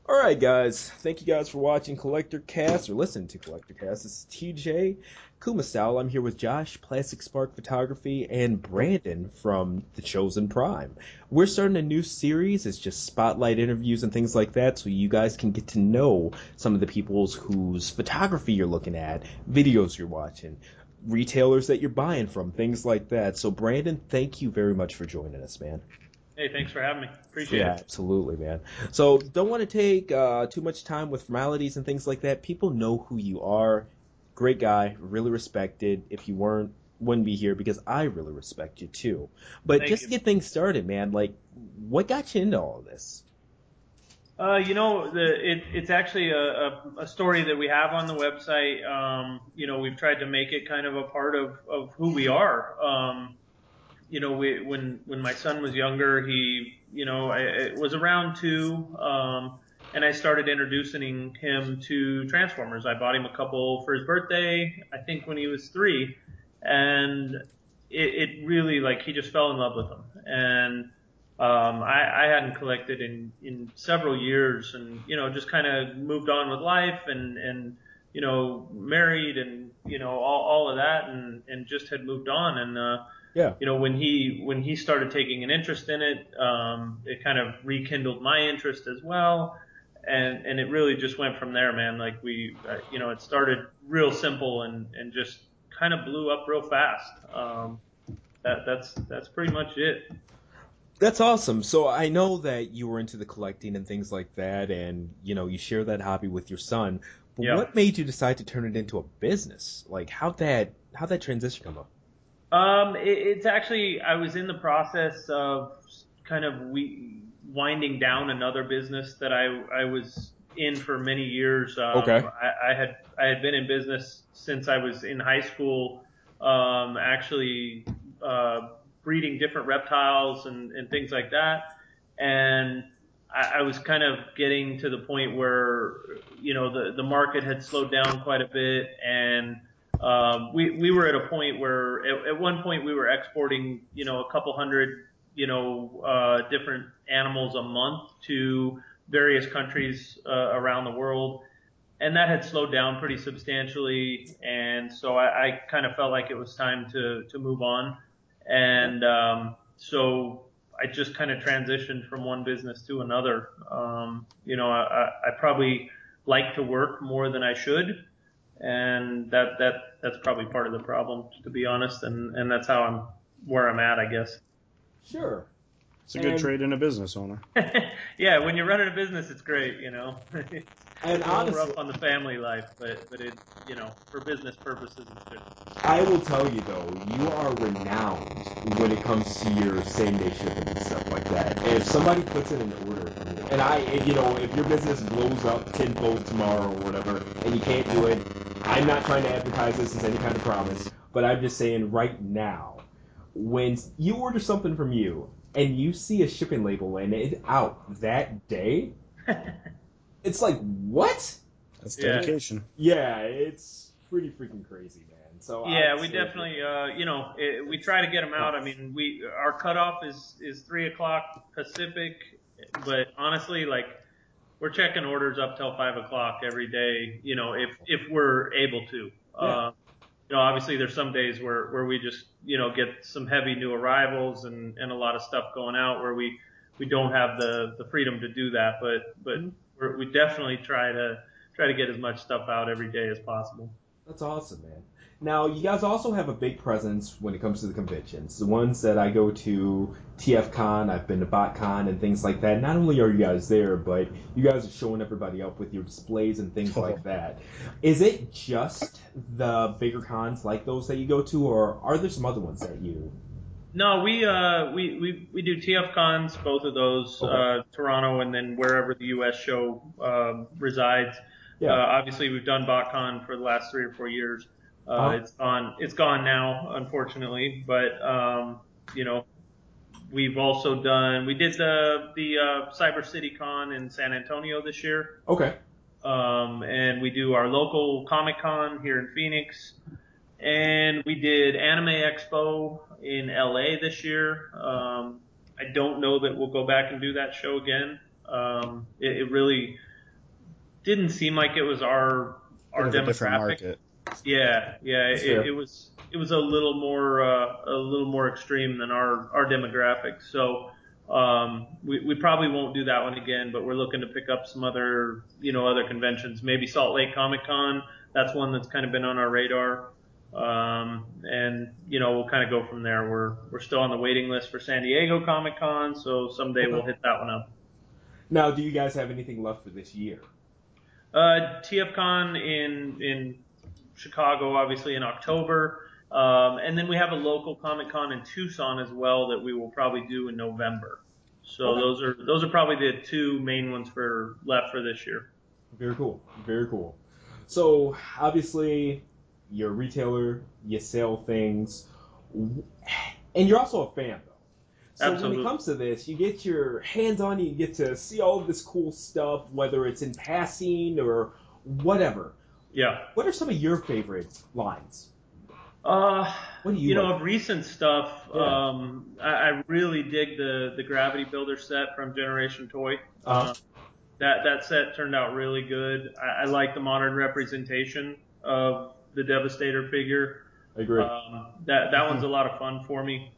All right, guys. Thank you guys for watching Collector Cast or listening to Collector Cast. This is TJ Kumasal. I'm here with Josh, Plastic Spark Photography, and Brandon from The Chosen Prime. We're starting a new series. It's just spotlight interviews and things like that, so you guys can get to know some of the people whose photography you're looking at, videos you're watching, retailers that you're buying from, things like that. So, Brandon, thank you very much for joining us, man. Hey, thanks for having me. Appreciate Yeah, it. absolutely, man. So don't want to take too much time with formalities and things like that. People know who you are. Great guy, really respected. If you weren't, wouldn't be here because I really respect you too. But Thank just you. to get things started, man, like, what got you into all of this? It's actually a story that we have on the website. We've tried to make it kind of a part of who we are. When my son was younger, it was around 2, and I started introducing him to Transformers. I bought him a couple for his birthday, I think when he was 3, and it really, like, he just fell in love with them. And I hadn't collected in several years, and just kind of moved on with life, and married, and all of that, and just had moved on. And Yeah. when he started taking an interest in it, it kind of rekindled my interest as well, and it really just went from there, man. Like, it started real simple, and just kind of blew up real fast. That's pretty much it. That's awesome. So I know that you were into the collecting and things like that, and you share that hobby with your son. But Yeah. what made you decide to turn it into a business? Like, how'd that transition come up? It's actually, I was in the process of kind of winding down another business that I was in for many years. Okay. I had been in business since I was in high school, actually breeding different reptiles and things like that. And I was kind of getting to the point where the market had slowed down quite a bit, and we were at a point where at one point we were exporting, a couple hundred, different animals a month to various countries around the world. And that had slowed down pretty substantially. And so I kind of felt like it was time to move on. And so I just kind of transitioned from one business to another. I probably like to work more than I should, and that's probably part of the problem, to be honest. And that's how where I'm at, I guess. Sure. It's a good trade in a business owner. Yeah, when you're running a business, it's great, And It's a little honestly, rough on the family life, but it, for business purposes, it's good. I will tell you though, you are renowned when it comes to your same day shipping and stuff like that. If somebody puts in an order, if your business blows up tenfold tomorrow or whatever, and you can't do it, I'm not trying to advertise this as any kind of promise, but I'm just saying right now, when you order something from you and you see a shipping label and it's out that day, it's like, what? That's Yeah. dedication. Yeah, it's pretty freaking crazy, man. So Yeah, I'd we say definitely, we try to get them out. I mean, our cutoff is 3 o'clock Pacific, but honestly, like, we're checking orders up till 5 o'clock every day, if we're able to. Yeah. Obviously there's some days where we just, get some heavy new arrivals and a lot of stuff going out where we don't have the freedom to do that, but we definitely try to get as much stuff out every day as possible. That's awesome, man. Now, you guys also have a big presence when it comes to the conventions. The ones that I go to, TFCon, I've been to BotCon and things like that. Not only are you guys there, but you guys are showing everybody up with your displays and things like that. Is it just the bigger cons like those that you go to, or are there some other ones that you... No, we do TF cons, both of those, Okay. Toronto and then wherever the U.S. show resides. Yeah. Obviously, we've done BotCon for the last 3 or 4 years. It's gone now, unfortunately. But we've also we did the Cyber City Con in San Antonio this year. Okay. And we do our local Comic Con here in Phoenix. And we did Anime Expo in LA this year. I don't know that we'll go back and do that show again. It really, didn't seem like it was our Bit of a different demographic. market. Yeah, That's fair. it was a little more extreme than our demographic. So we probably won't do that one again, but we're looking to pick up some other other conventions. Maybe Salt Lake Comic Con. That's one that's kind of been on our radar. And we'll kind of go from there. We're still on the waiting list for San Diego Comic Con, so someday we'll hit that one up. Now, do you guys have anything left for this year? TFCon in Chicago, obviously in October, and then we have a local Comic Con in Tucson as well that we will probably do in November. So those are probably the two main ones left for this year. Very cool. Very cool. So obviously, you're a retailer, you sell things, and you're also a fan, though. So Absolutely. when it comes to this, you get your hands on it, you get to see all of this cool stuff, whether it's in passing or whatever. Yeah. What are some of your favorite lines? What do you like? Of recent stuff, Yeah. I really dig the Gravity Builder set from Generation Toy. Uh-huh. That set turned out really good. I like the modern representation of the Devastator figure. I agree. That one's a lot of fun for me.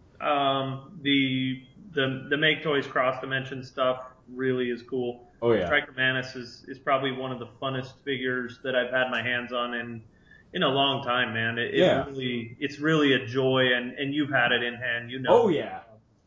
The Make Toys Cross Dimension stuff really is cool. Oh, yeah. Striker Manus is probably one of the funnest figures that I've had my hands on in a long time, man. It's really a joy, and you've had it in hand, Oh, yeah.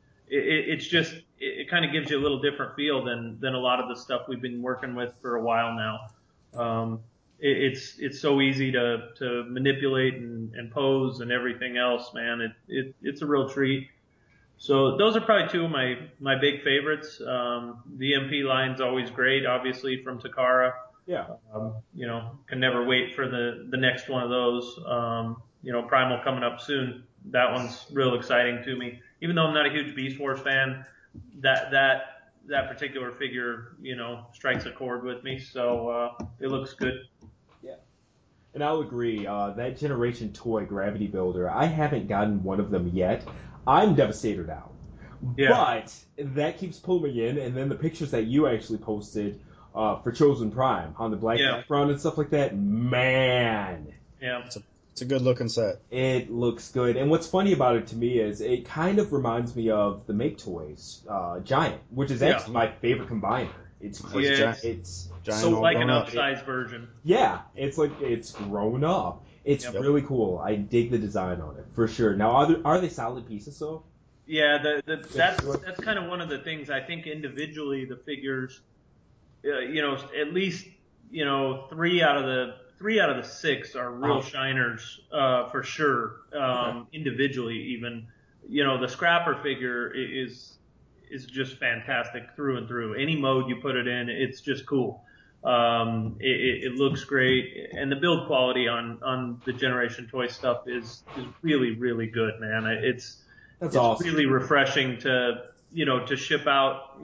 It kind of gives you a little different feel than a lot of the stuff we've been working with for a while now. It's so easy to manipulate and pose and everything else, man. It's a real treat. So those are probably two of my big favorites. The MP line's always great, obviously from Takara. Yeah. Can never wait for the next one of those. Primal coming up soon. That one's real exciting to me. Even though I'm not a huge Beast Wars fan, that particular figure, strikes a chord with me. So it looks good. Yeah. And I'll agree. That Generation Toy Gravity Builder, I haven't gotten one of them yet. I'm Devastator now. Yeah. But that keeps pulling me in, and then the pictures that you actually posted for Chosen Prime on the black background and stuff like that, man. Yeah. It's a good looking set. It looks good. And what's funny about it to me is it kind of reminds me of the Make Toys Giant, which is actually my favorite combiner. It's crazy. Yeah, it's Giant so like an grown up. upsized version. Yeah, it's like it's grown up. It's Yep. really cool. I dig the design on it for sure. Now, are they solid pieces though? Yeah, that's kind of one of the things. I think individually the figures, at least three out of the six are real shiners for sure. Individually, even the Scrapper figure is just fantastic through and through. Any mode you put it in, it's just cool. It looks great, and the build quality on the Generation Toy stuff is really, really good, man. It's awesome. really refreshing to ship out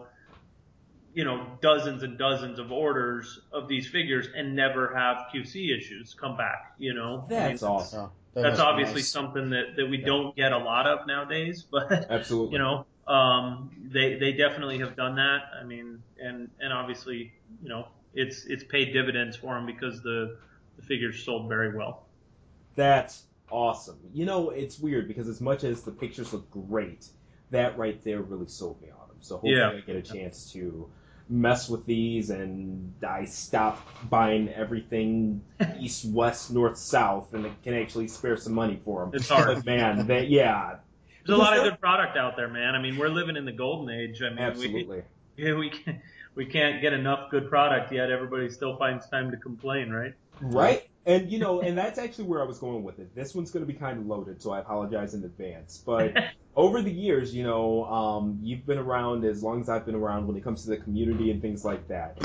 dozens and dozens of orders of these figures and never have QC issues come back. That's awesome. That's obviously something that we don't get a lot of nowadays, but absolutely, they definitely have done that. I mean, and obviously, it's paid dividends for them because the figures sold very well. That's awesome. It's weird because as much as the pictures look great, that right there really sold me on them. So hopefully I get a chance to mess with these, and I stop buying everything east, west, north, south, and can actually spare some money for them. It's hard. But man, there's a lot of good product out there, man. I mean, we're living in the golden age. I mean, absolutely. We can't get enough good product yet. Everybody still finds time to complain, right? Right. And and that's actually where I was going with it. This one's going to be kind of loaded, so I apologize in advance. But over the years, you've been around as long as I've been around when it comes to the community and things like that.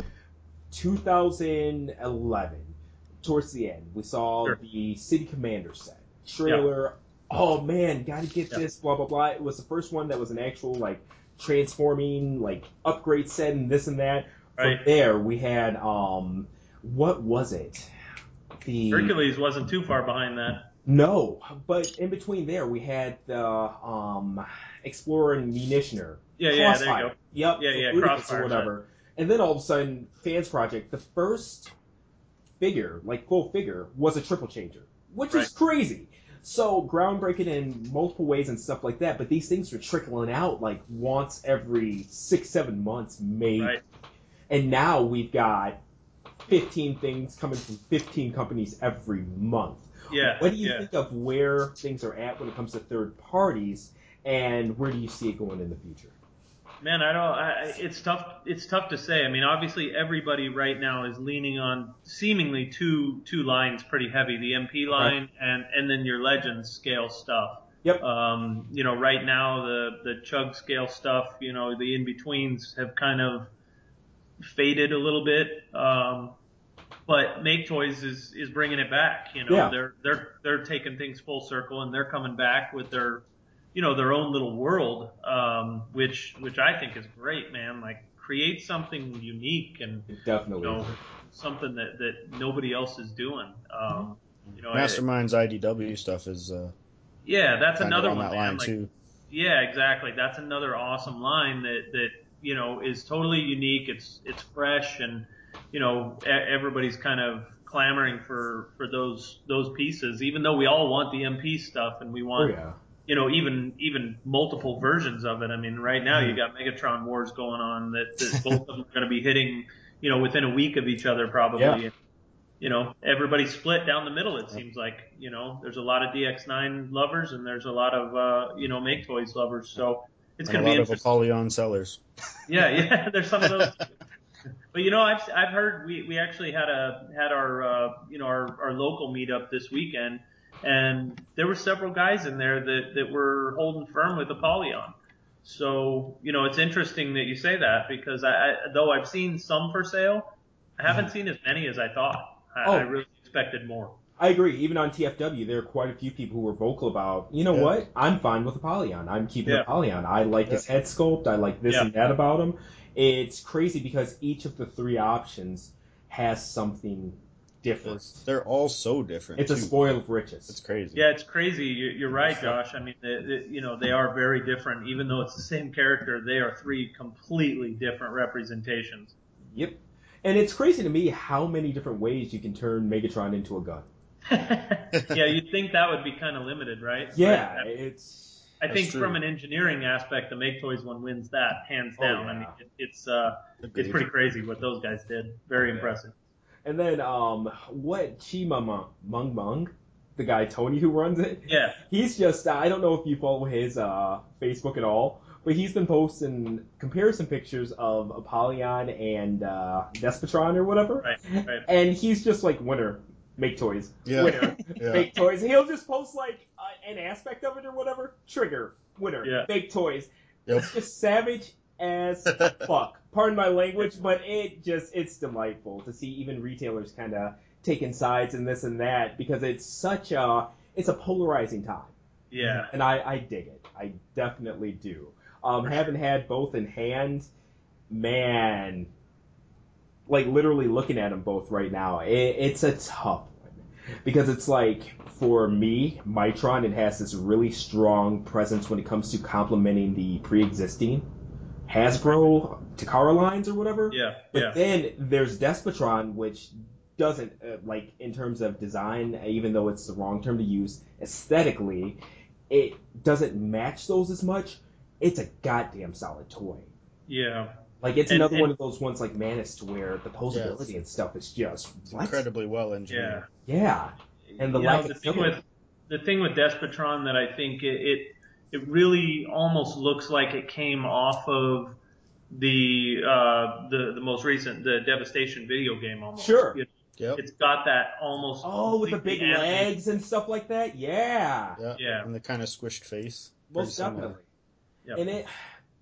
2011, towards the end, we saw the City Commander set trailer. Yep. Oh man, gotta get this. Blah blah blah. It was the first one that was an actual transforming upgrade set and this and that. Right. From there, we had what was it? Hercules wasn't too far behind that. No, but in between there we had the Explorer and Munitioner. Yeah, there you go. Yep. Yeah, Crossfire or whatever. And then all of a sudden, Fans Project, the first figure, like full figure, was a triple changer, which is crazy. So groundbreaking in multiple ways and stuff like that. But these things are trickling out like once every 6-7 months, maybe. Right. And now we've got 15 things coming from 15 companies every month. Yeah. What do you think of where things are at when it comes to third parties, and where do you see it going in the future? Man, it's tough. It's tough to say. I mean, obviously, everybody right now is leaning on seemingly two lines pretty heavy: the MP line and then your Legends scale stuff. Yep. Right now the Chug scale stuff, the in betweens have kind of faded a little bit. But Make Toys is bringing it back. They're taking things full circle, and they're coming back with their own little world, which I think is great, man. Like, create something unique and Definitely. Something that nobody else is doing. Mastermind's IDW stuff is that's another on one, that man. line too. Yeah, exactly. That's another awesome line that is totally unique. It's fresh, and everybody's kind of clamoring for those pieces, even though we all want the MP stuff and we want even multiple versions of it. I mean, right now you got Megatron Wars going on that both of them are going to be hitting, within a week of each other probably. Yeah. Everybody's split down the middle, it seems like. There's a lot of DX9 lovers and there's a lot of, Make Toys lovers. So it's going to be interesting. A lot of Apollyon sellers. Yeah, there's some of those. But I've heard we actually had our our local meetup this weekend, and there were several guys in there that were holding firm with Apollyon. So it's interesting that you say that, because though I've seen some for sale, I haven't seen as many as I thought. I really expected more. I agree. Even on TFW, there are quite a few people who were vocal about, what? I'm fine with Apollyon. I'm keeping Apollyon. I like his head sculpt. I like this and that about him. It's crazy because each of the three options has something different. They're all so different. It's a spoil of riches. It's crazy. Yeah, it's crazy. You're right, Josh. I mean, they are very different. Even though it's the same character, they are three completely different representations. Yep. And it's crazy to me how many different ways you can turn Megatron into a gun. Yeah, you'd think that would be kind of limited, right? Yeah, I think from an engineering aspect, the Make Toys one wins that hands down. Yeah. I mean, it's pretty crazy what those guys did. Very impressive. And then what Chima the guy Tony who runs it? Yeah. He's just I don't know if you follow his Facebook at all, but he's been posting comparison pictures of Apollyon and Despotron or whatever. Right. And he's just like, winner. Make Toys. Yeah. Winner. Yeah. Make Toys. He'll just post like an aspect of it or whatever. Trigger. Winner. Yeah. Make Toys. Yep. It's just savage as fuck. Pardon my language, but it's delightful to see even retailers kind of taking sides in this and that, because it's it's a polarizing time. Yeah. And I dig it. I definitely do. Having had both in hand, man, like literally looking at them both right now, it's a tough one. Because it's like, for me, Mitron, it has this really strong presence when it comes to complementing the pre-existing Hasbro Takara lines or whatever. Yeah. But then there's Despotron, which doesn't, like, in terms of design, even though it's the wrong term to use, aesthetically, it doesn't match those as much. It's a goddamn solid toy. Yeah. Like, it's another one of those ones like Manus, to where the posability and stuff is just incredibly well engineered. Yeah. And the thing with Despotron that I think it really almost looks like it came off of the most recent, the Devastation video game almost. Sure. Yep. It's got that almost. With the big legs and stuff like that. Yeah. Yeah. And the kind of squished face. Most definitely. Yep. And it,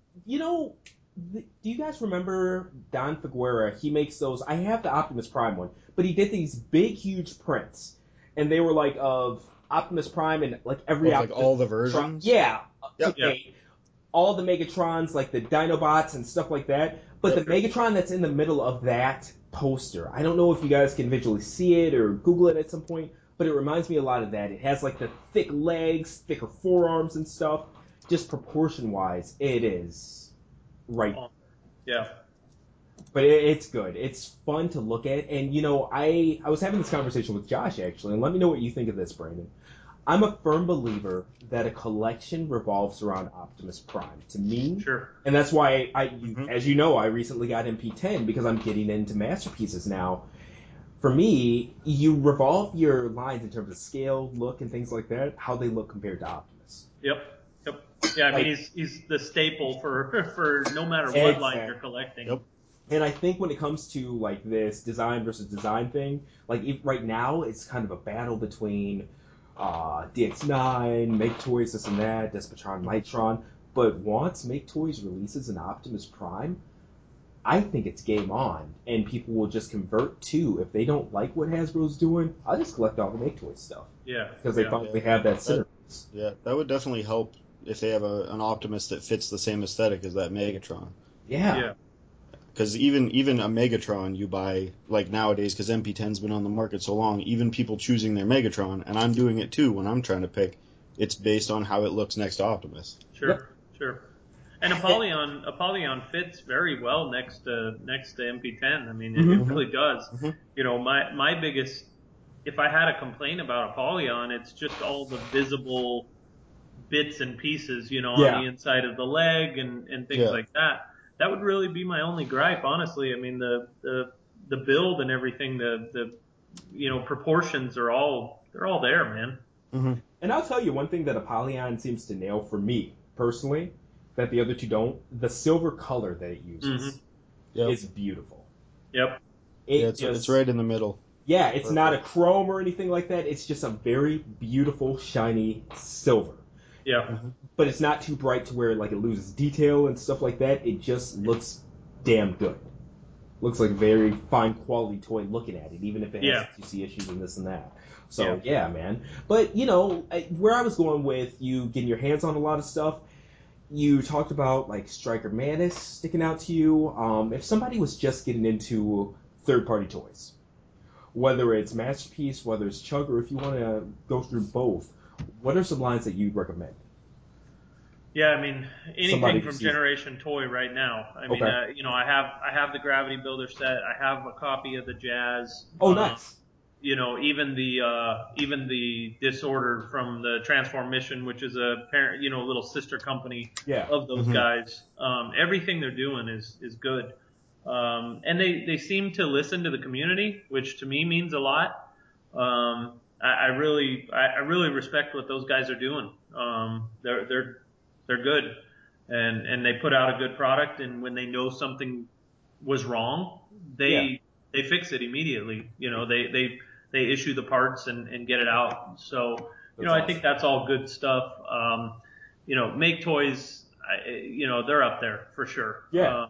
do you guys remember Don Figueroa? He makes those. I have the Optimus Prime one, but he did these big, huge prints, and they were like of Optimus Prime and like every like all the versions. Yeah. Yep. All the Megatrons, like the Dinobots and stuff like that. But the Megatron that's in the middle of that poster, I don't know if you guys can visually see it or Google it at some point, but it reminds me a lot of that. It has like the thick legs, thicker forearms and stuff. Just proportion-wise, it is right. Yeah. But it's good. It's fun to look at. And, I was having this conversation with Josh, actually, and let me know what you think of this, Brandon. I'm a firm believer that a collection revolves around Optimus Prime. To me, Sure. And that's why as you know, I recently got MP10 because I'm getting into masterpieces now. For me, you revolve your lines in terms of scale, look, and things like that, how they look compared to Optimus. Yep. Yeah, I mean, he's the staple for no matter what line you're collecting. Yep. And I think when it comes to like this design versus design thing, like right now it's kind of a battle between DX9, Make Toys, this and that, Despotron, Nitron. But once Make Toys releases an Optimus Prime, I think it's game on, and people will just convert to, if they don't like what Hasbro's doing, I'll just collect all the Make Toys stuff. Yeah. Because they finally have that centerpiece. Yeah, that would definitely help if they have an Optimus that fits the same aesthetic as that Megatron. Yeah. Because even a Megatron you buy, like nowadays, because MP10's been on the market so long, even people choosing their Megatron, and I'm doing it too when I'm trying to pick, it's based on how it looks next to Optimus. Sure. And Apollyon fits very well next to MP10. I mean, it really does. Mm-hmm. My biggest, if I had a complaint about Apollyon, it's just all the visible bits and pieces, on the inside of the leg and things like that. That would really be my only gripe, honestly. I mean, the build and everything, the proportions they're all there, man. Mm-hmm. And I'll tell you one thing that Apollyon seems to nail for me personally, that the other two don't. The silver color that it uses is beautiful. Yep. It's right in the middle. Yeah, it's not a chrome or anything like that. It's just a very beautiful, shiny silver. Yeah. Mm-hmm. But it's not too bright to where like it loses detail and stuff like that. It just looks damn good. Looks like a very fine quality toy looking at it, even if it has QC issues and this and that. So yeah, man. But where I was going with you getting your hands on a lot of stuff, you talked about like Striker Mantis sticking out to you. If somebody was just getting into third-party toys, whether it's Masterpiece, whether it's Chug, or if you want to go through both, what are some lines that you'd recommend? Yeah, I mean, anything from Generation Toy right now. I mean, I have the Gravity Builder set. I have a copy of the Jazz. Oh, nice. Even the Disorder from the Transform Mission, which is a parent, little sister company of those guys. Everything they're doing is good. And they seem to listen to the community, which to me means a lot. I really respect what those guys are doing. They're good, and they put out a good product. And when they know something was wrong, they fix it immediately. They issue the parts and get it out. So I think that's all good stuff. Make Toys, they're up there for sure. Yeah.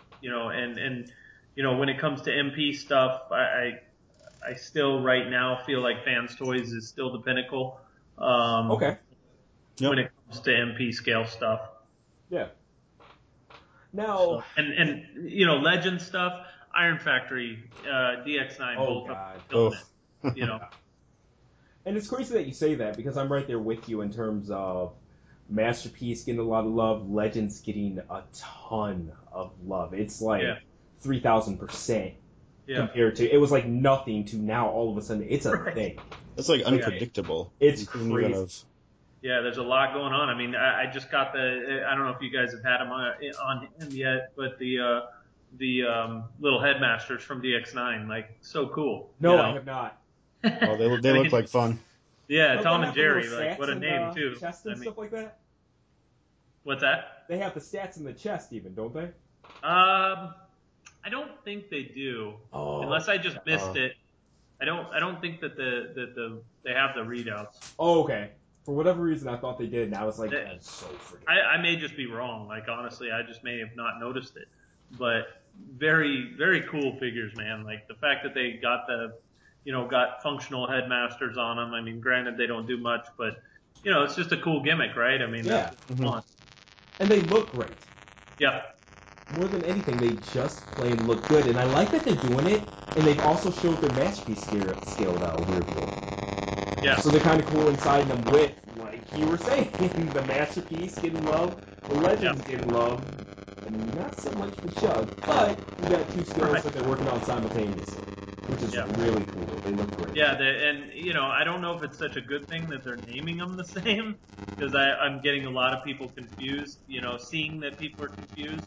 When it comes to MP stuff, I still right now feel like Fans Toys is still the pinnacle. Okay. When it comes to MP scale stuff. Yeah. Now. And Legend stuff, Iron Factory, DX9, both are killing it. And it's crazy that you say that because I'm right there with you in terms of Masterpiece getting a lot of love, Legends getting a ton of love. It's like 3,000% compared to, it was like nothing to now all of a sudden it's a thing. It's like unpredictable. It's crazy. Yeah, there's a lot going on. I mean, I just got I don't know if you guys have had them on him yet, but the little headmasters from DX9, like, so cool. No, I have not. Oh, they look like fun. Yeah, Tom and Jerry, like, what a name, too. Chest and stuff like that? What's that? They have the stats in the chest even, don't they? I don't think they do. Unless I just missed it. I don't think that they have the readouts. Oh, okay. For whatever reason, I thought they did, and I was like, that's so freaking. I may just be wrong. Like, honestly, I just may have not noticed it. But very, very cool figures, man. Like, the fact that they got got functional headmasters on them. I mean, granted, they don't do much, but, it's just a cool gimmick, right? I mean, that's fun. And they look great. Yeah. More than anything, they just plain look good. And I like that they're doing it, and they've also showed their Masterpiece scale now, weirdly. Yeah. So they're kind of cool inside them with, like you were saying, the Masterpiece getting love, the Legends getting love, not so much the chug, but you got two skills that they're working on simultaneously, which is really cool. They look great. Yeah, and I don't know if it's such a good thing that they're naming them the same, because I'm getting a lot of people confused. Seeing that people are confused.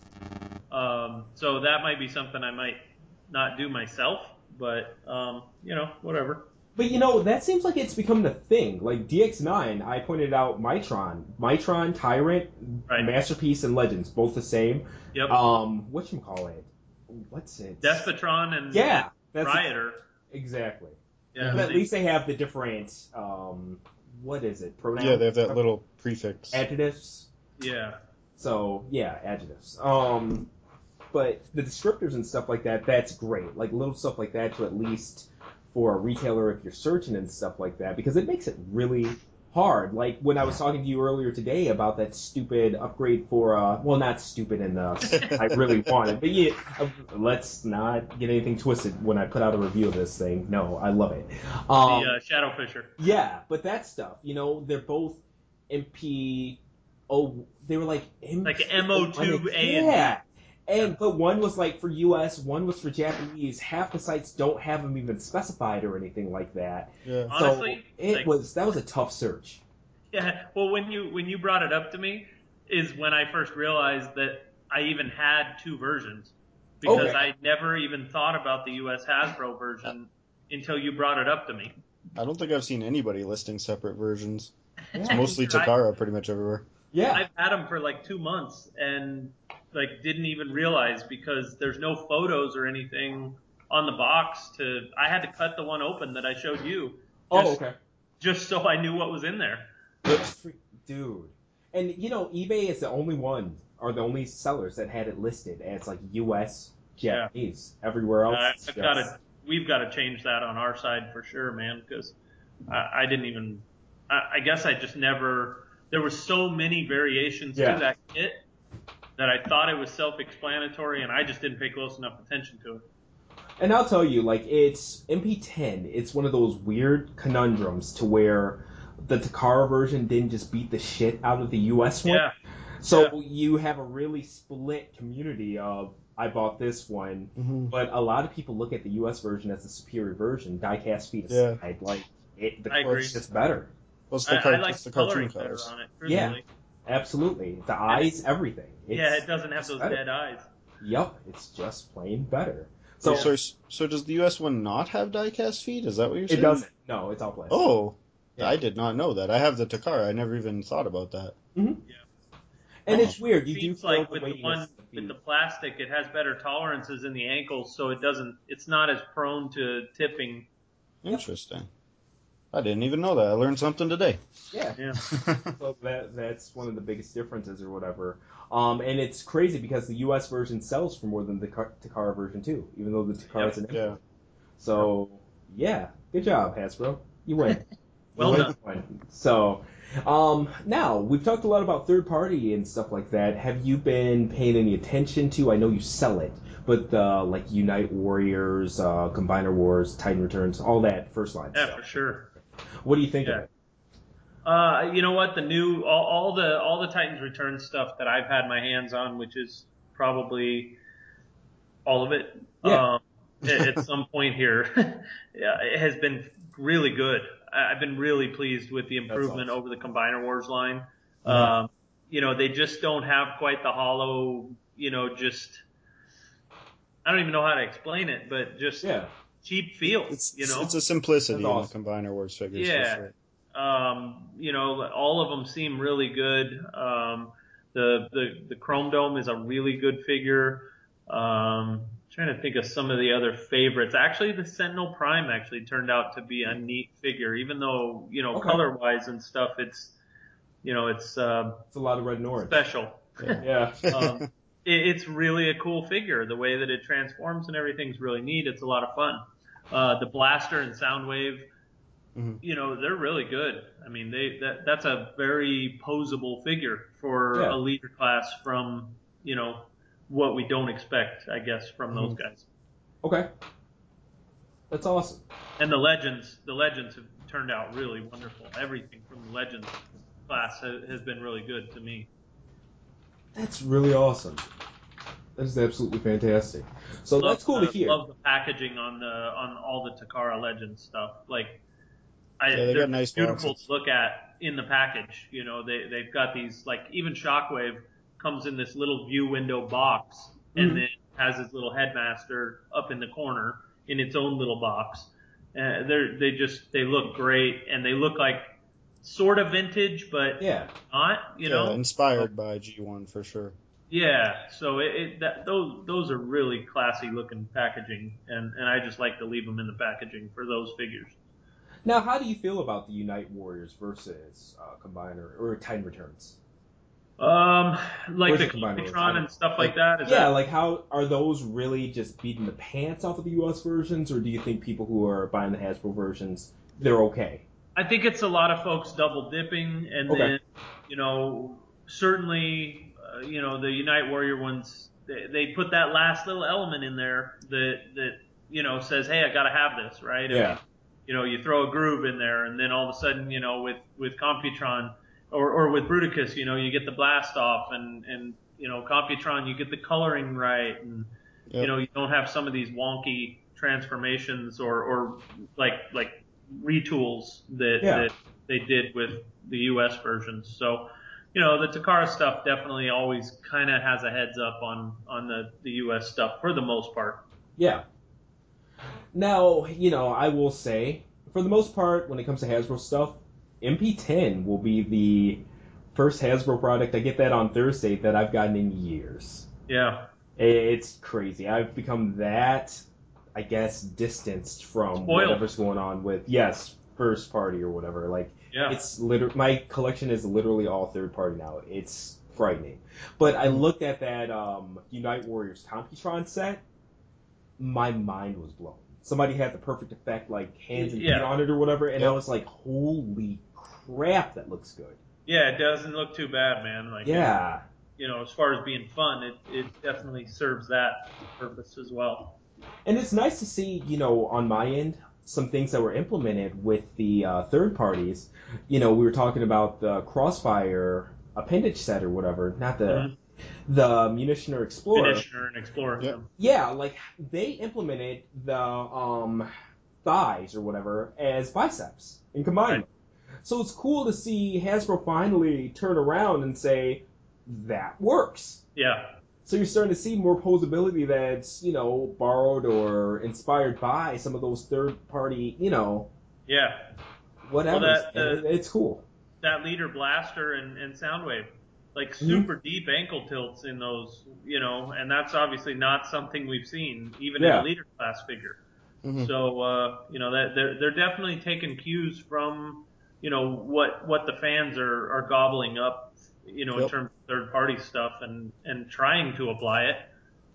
So that might be something I might not do myself, but whatever. But that seems like it's become the thing. Like DX9, I pointed out Mitron, Tyrant, Right. Masterpiece, and Legends, both the same. Yep. Whatchamacallit? What's it? Despotron and Rioter. Exactly. Yeah. But at least they have the different, what is it? Pronouns? Yeah, they have that little prefix. Adjectives. Yeah. So, yeah, adjectives. But the descriptors and stuff like that, that's great. Like little stuff like that to at least for a retailer if you're searching and stuff like that, because it makes it really hard. Like when I was talking to you earlier today about that stupid upgrade for, well, not stupid in the I really want it, but yeah, let's not get anything twisted when I put out a review of this thing. No, I love it. The Shadow Fisher. Yeah, but that stuff, they're both MP. Oh, they were like MO2A. Yeah. But one was like for US, one was for Japanese. Half the sites don't have them even specified or anything like that. Yeah. Honestly, so that was a tough search. Yeah. Well, when you brought it up to me, is when I first realized that I even had two versions, because I never even thought about the US Hasbro version until you brought it up to me. I don't think I've seen anybody listing separate versions. Yeah. It's mostly Takara pretty much everywhere. Yeah. I've had them for like 2 months and didn't even realize, because there's no photos or anything on the box I had to cut the one open that I showed you. Just so I knew what was in there. Dude. And eBay is the only one, or the only sellers that had it listed as like US, Japanese. Everywhere else. We've got to change that on our side for sure, man, because I didn't even, I guess I just never, there were so many variations to that kit that I thought it was self-explanatory, and I just didn't pay close enough attention to it. And I'll tell you, it's MP10. It's one of those weird conundrums to where the Takara version didn't just beat the shit out of the US one. Yeah. So you have a really split community of, I bought this one, but a lot of people look at the US version as the superior version, die-cast feet aside. The color's just better. Well, I like the coloring better on it, truthfully. Yeah, absolutely. The eyes, everything. It doesn't have those dead eyes. Yep, it's just plain better. So does the US one not have die-cast feet? Is that what you're saying? It doesn't. No, it's all plastic. Oh, yeah. I did not know that. I have the Takara. I never even thought about that. Mm-hmm. Yeah. And it's weird. You do feel with the one with the plastic, it has better tolerances in the ankles, so it's not as prone to tipping. Interesting. I didn't even know that. I learned something today. Yeah. So that's one of the biggest differences or whatever. And it's crazy because the US version sells for more than the Takara version too, even though the Takara's an import. Yeah. So, good job, Hasbro. You win. Well done. So, now, we've talked a lot about third party and stuff like that. Have you been paying any attention to, I know you sell it, but like Unite Warriors, Combiner Wars, Titan Returns, all that first line stuff? Yeah, for sure. What do you think of it? You know what? The new all the Titans Return stuff that I've had my hands on, which is probably all of it, at some point here, it has been really good. I've been really pleased with the improvement over the Combiner Wars line. They just don't have quite the hollow, just I don't even know how to explain it, but just cheap feel. It's a simplicity in the Combiner Wars figures. Yeah. For sure. All of them seem really good. The Chrome Dome is a really good figure. Trying to think of some of the other favorites. Actually, the Sentinel Prime actually turned out to be a neat figure, even though, color-wise and stuff, it's a lot of red and orange. Special. Yeah. It's really a cool figure. The way that it transforms and everything's really neat. It's a lot of fun. The Blaster and Soundwave, they're really good. I mean, that's a very posable figure for a leader class from, what we don't expect, I guess, from those guys. Okay. That's awesome. And the Legends have turned out really wonderful. Everything from the Legends class has been really good to me. That's really awesome. That is absolutely fantastic. So that's cool to hear. Love the packaging on all the Takara Legends stuff. Like, Yeah, they they're got nice beautiful boxes. to look at in the package. You know, they've got these, like, even Shockwave comes in this little view window box and Mhm. then has his little headmaster up in the corner in its own little box. They look great, and they look like sort of vintage, but Yeah. not, you Yeah, know? inspired by G1 for sure. Yeah, so those are really classy looking packaging, and I just like to leave them in the packaging for those figures. Now, how do you feel about the Unite Warriors versus Combiner or Titan Returns? Like Or is the it Combiner Wars? Computron and stuff like Like, that. Is yeah, that? like how are those really just beating the pants off of the US versions, or do you think people who are buying the Hasbro versions, they're okay? I think it's a lot of folks double dipping, and Okay. then, certainly, the Unite Warrior ones, they put that last little element in there that says, hey, I got to have this, right? I Yeah. mean, you throw a groove in there, and then all of a sudden, with Computron or with Bruticus, you get the blast off, and Computron, you get the coloring right, and Yep. you don't have some of these wonky transformations or like retools Yeah. that they did with the U.S. versions. So, the Takara stuff definitely always kind of has a heads up on the U.S. stuff for the most part. Yeah. Now, I will say, for the most part, when it comes to Hasbro stuff, MP10 will be the first Hasbro product. I get that on Thursday that I've gotten in years. Yeah. It's crazy. I've become that, I guess, distanced from Spoiled. whatever's going on with, yes, first party or whatever. Like, Yeah. it's my collection is literally all third party now. It's frightening. But I looked at that Unite Warriors Computron set, my mind was blown. Somebody had the perfect effect, like hands and feet Yeah. on it or whatever, and I Yep. was like, holy crap, that looks good. Yeah, it doesn't look too bad, man. Like, Yeah. as far as being fun, it definitely serves that purpose as well. And it's nice to see, on my end, some things that were implemented with the third parties. We were talking about the Crossfire appendage set or whatever, not the Munitioner Explorer. Finisher and Explorer. Yep. Yeah, like they implemented the thighs or whatever as biceps and combined Right. them. So it's cool to see Hasbro finally turn around and say that works. Yeah. So you're starting to see more posability that's, borrowed or inspired by some of those third party, Yeah. whatever. Well, It's cool. that leader blaster and Soundwave, like Mm-hmm. super deep ankle tilts in those, and that's obviously not something we've seen even in Yeah. a leader class figure. Mhm. So, that they're definitely taking cues from, what the fans are gobbling up, in Yep. terms of third party stuff and trying to apply it.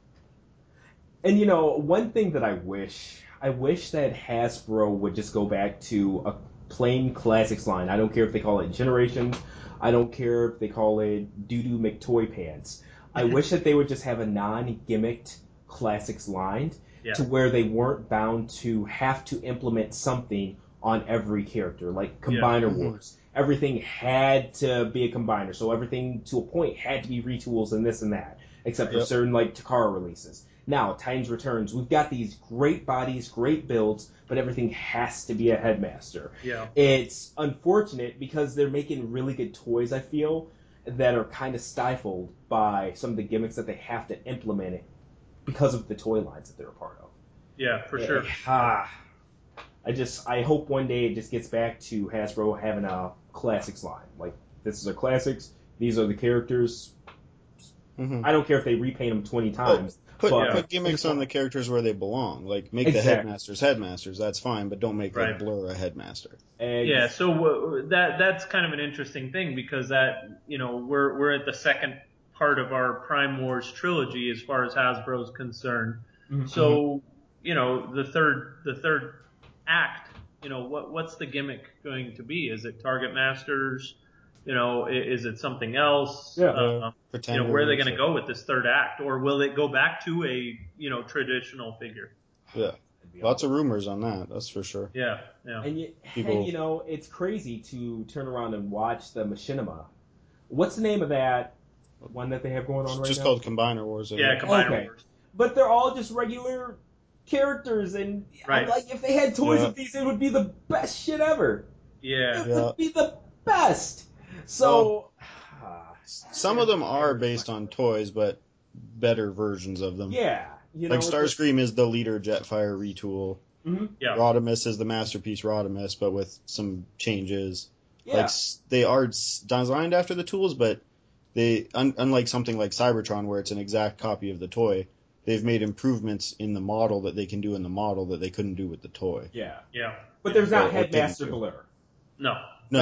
And one thing that I wish that Hasbro would just go back to a plain classics line. I don't care if they call it Generations. I don't care if they call it Doo-Doo McToy Pants. I wish that they would just have a non-gimmicked classics line Yeah. to where they weren't bound to have to implement something on every character, like Combiner Mhm. Wars. Everything had to be a combiner, so everything to a point had to be retools and this and that, except for Yep. certain like Takara releases. Now, Titans Returns, we've got these great bodies, great builds, but everything has to be a headmaster. Yeah. It's unfortunate because they're making really good toys, I feel, that are kind of stifled by some of the gimmicks that they have to implement it because of the toy lines that they're a part of. Yeah, for sure. I hope one day it just gets back to Hasbro having a classics line. Like, this is our classics, these are the characters. Mhm. I don't care if they repaint them 20 times. Put gimmicks on the characters where they belong. Like, make the Exactly. headmasters, that's fine, but don't make Right. like Blur a headmaster. Yeah, so that's kind of an interesting thing because that we're at the second part of our Prime Wars trilogy as far as Hasbro's concerned. Mhm. So the third act, what's the gimmick going to be? Is it Target Masters? Is it something else? Yeah. Where are they going to go with this third act, or will it go back to a traditional figure? Yeah. Lots of rumors on that, that's for sure. Yeah, yeah. And it's crazy to turn around and watch the Machinima. What's the name of that one that they have going on right Just now? called Combiner Wars. I Yeah, think. Combiner Okay. Wars. But they're all just regular characters, and I'm Right. like, if they had toys Yeah. of these, it would be the best shit ever. Yeah. It Yeah. would be the best. So, Some of them are based on toys, but better versions of them. yeah, you know, Like Starscream is the leader Jetfire retool. Yeah. Rodimus is the Masterpiece Rodimus, but with some changes. yeah, Like they are designed after the tools, but they unlike something like Cybertron, where it's an exact copy of the toy, they've made improvements in the model that they can do in the model that they couldn't do with the toy. yeah. Yeah. But there's not Or Headmaster didn't do. Blur. No. No,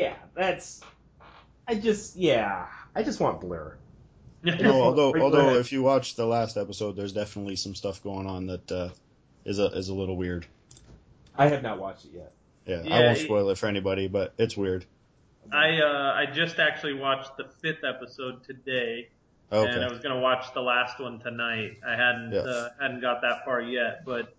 I just want Blur. no. Although Regular if you watch the last episode, there's definitely some stuff going on that is a little weird. I have not watched it yet. Yeah, Yeah, I won't spoil it for anybody, but it's weird. I just actually watched the 5th episode today, and I Okay. was gonna watch the last one tonight. I hadn't got that far yet, but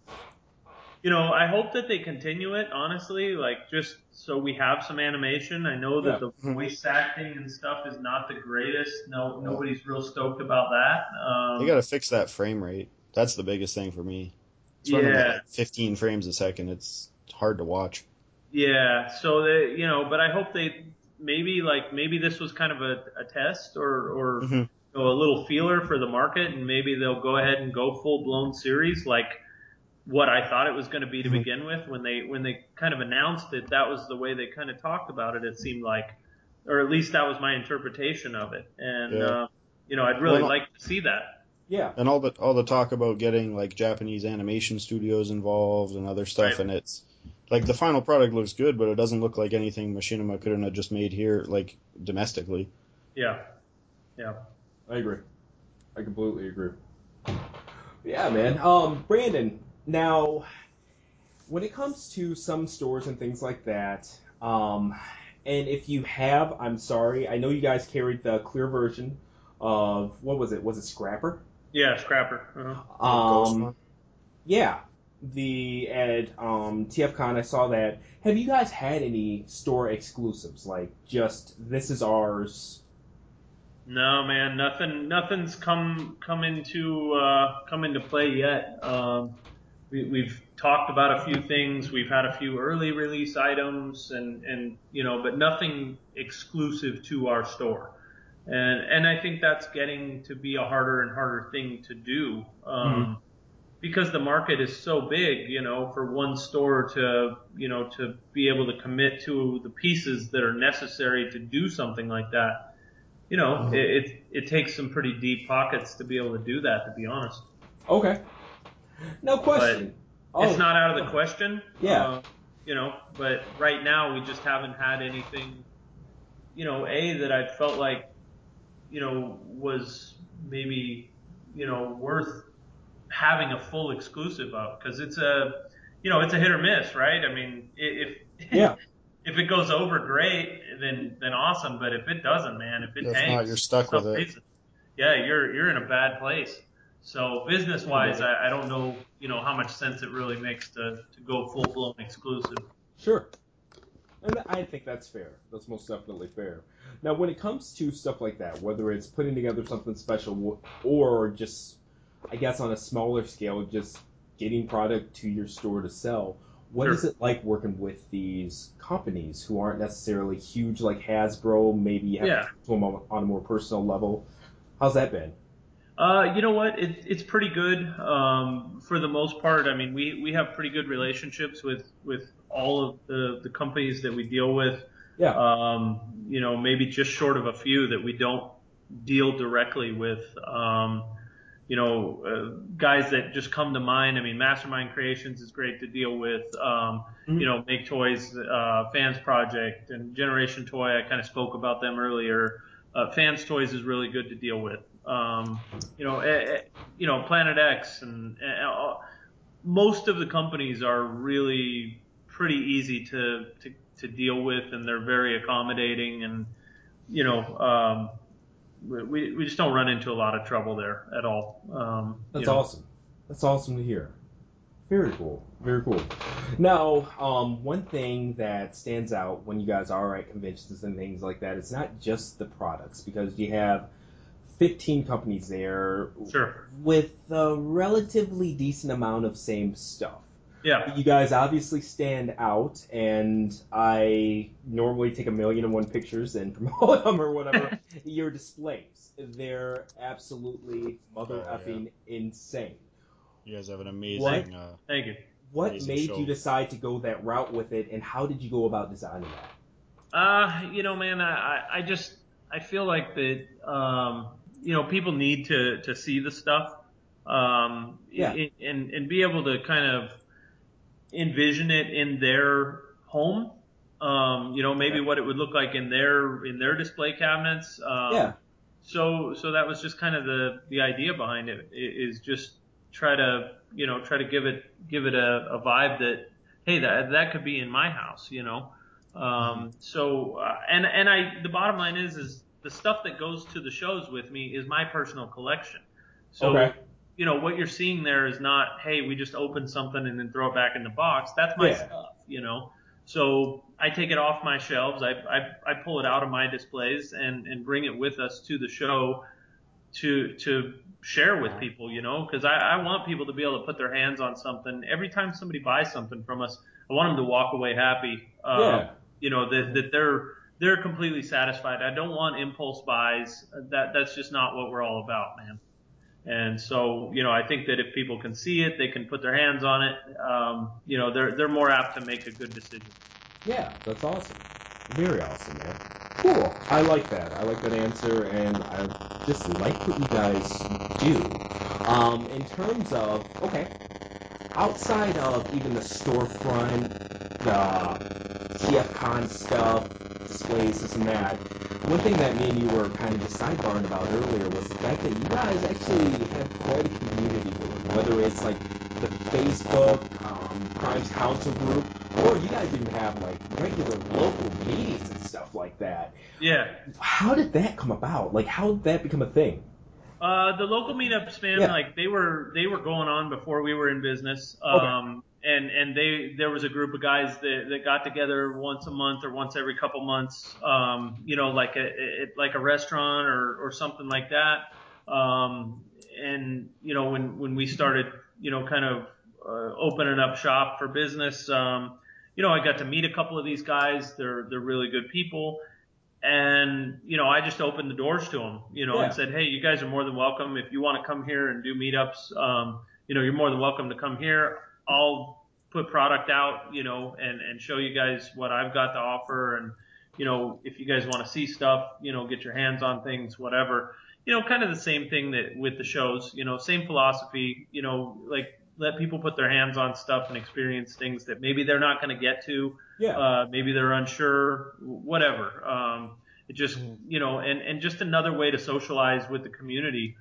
I hope that they continue it. Honestly, like just so we have some animation. I know that the voice acting and stuff is not the greatest. No, nobody's real stoked about that. They got to fix that frame rate. That's the biggest thing for me. It's running at like 15 frames a second. It's hard to watch. Yeah, so but I hope maybe this was kind of a test or a little feeler for the market, and maybe they'll go ahead and go full blown series like what I thought it was going to be to begin with when they kind of announced it. That was the way they kind of talked about it. It seemed like, or at least that was my interpretation of it, and I'd really like to see that. Yeah. And all the talk about getting like Japanese animation studios involved and other stuff, Right. and it's like the final product looks good, but it doesn't look like anything Machinima couldn't have just made here, like domestically. Yeah. I agree. I completely agree. Yeah, man. Brandon, now, when it comes to some stores and things like that, and if you have, I'm sorry, I know you guys carried the clear version of, what was it? Was it Scrapper? Yeah, Scrapper. Ghostman. Yeah. At TFCon, I saw that. Have you guys had any store exclusives? Like, just, this is ours? No, man, nothing's come into play yet. We've talked about a few things. We've had a few early release items, and but nothing exclusive to our store. And I think that's getting to be a harder and harder thing to do. Because the market is so big, for one store to be able to commit to the pieces that are necessary to do something like that. It takes some pretty deep pockets to be able to do that, to be honest. Okay. No question. It's not out of the question. Yeah. But right now we just haven't had anything, that I felt like, was maybe, worth having a full exclusive of, because it's a hit or miss, right? I mean, if if it goes over, great, then awesome. But if it doesn't, man, if it If tanks, not, you're stuck with it. reason, yeah, you're in a bad place. So business wise, I don't know, how much sense it really makes to go full blown exclusive. Sure. And I think that's fair. That's most definitely fair. Now, when it comes to stuff like that, whether it's putting together something special or just, I guess, on a smaller scale, just getting product to your store to sell, what is it like working with these companies who aren't necessarily huge like Hasbro? Maybe you have to talk to them on a more personal level. How's that been? You know what? It's pretty good for the most part. I mean, we have pretty good relationships with all of the companies that we deal with. Yeah. Maybe just short of a few that we don't deal directly with. Guys that just come to mind. I mean, Mastermind Creations is great to deal with. Make Toys, Fans Project, and Generation Toy. I kind of spoke about them earlier. Fans Toys is really good to deal with. Planet X and most of the companies are really pretty easy to deal with, and they're very accommodating, and we just don't run into a lot of trouble there at all. That's awesome. That's awesome to hear. Very cool. Very cool. Now, one thing that stands out when you guys are at conventions and things like that, it's not just the products, because you have 15 companies there Sure. with a relatively decent amount of same stuff. Yeah. You guys obviously stand out, and I normally take 1,000,001 pictures and promote them or whatever. Your displays, they're absolutely mother effing insane. You guys have an What? amazing. Thank you. What Amazing made show. you decide to go that route with it, and how did you go about designing that? Man, I feel like that, people need to see the stuff, Yeah. and be able to kind of envision it in their home. Maybe what it would look like in their display cabinets. Yeah. So that was just kind of the idea behind it, is just try to, give it a vibe that, hey, that could be in my house, the bottom line is the stuff that goes to the shows with me is my personal collection. So, Okay. what you're seeing there is not, hey, we just open something and then throw it back in the box. That's my Yeah. stuff. So I take it off my shelves. I pull it out of my displays and bring it with us to the show to share with people, because I want people to be able to put their hands on something. Every time somebody buys something from us, I want them to walk away happy. Yeah. That they're completely satisfied. I don't want impulse buys. That's just not what we're all about, man. And so, I think that if people can see it, they can put their hands on it. They're more apt to make a good decision. Yeah, that's awesome. Very awesome, man. Cool. I like that. I like that answer, and I just like what you guys do. In terms of, okay, outside of even the storefront, the TFCon stuff, displays, this and that, one thing that me and you were kind of just sidebarring about earlier was the fact that you guys actually have quite a community going, whether it's like the Facebook, Crimes Council group, or you guys even have like regular local meetings and stuff like that. Yeah. How did that come about? Like, how did that become a thing? The local meetups, man, Yeah. like they were going on before we were in business. Okay. And there was a group of guys that got together once a month or once every couple months, like a restaurant or something like that. When we started, kind of, opening up shop for business, I got to meet a couple of these guys. They're really good people. And, I just opened the doors to them, Yeah. and said, hey, you guys are more than welcome. If you want to come here and do meetups, you're more than welcome to come here. I'll put product out, and show you guys what I've got to offer. And, if you guys want to see stuff, get your hands on things, whatever, kind of the same thing that with the shows, same philosophy, like let people put their hands on stuff and experience things that maybe they're not going to get to. Yeah. Maybe they're unsure, whatever. It just, and just another way to socialize with the community,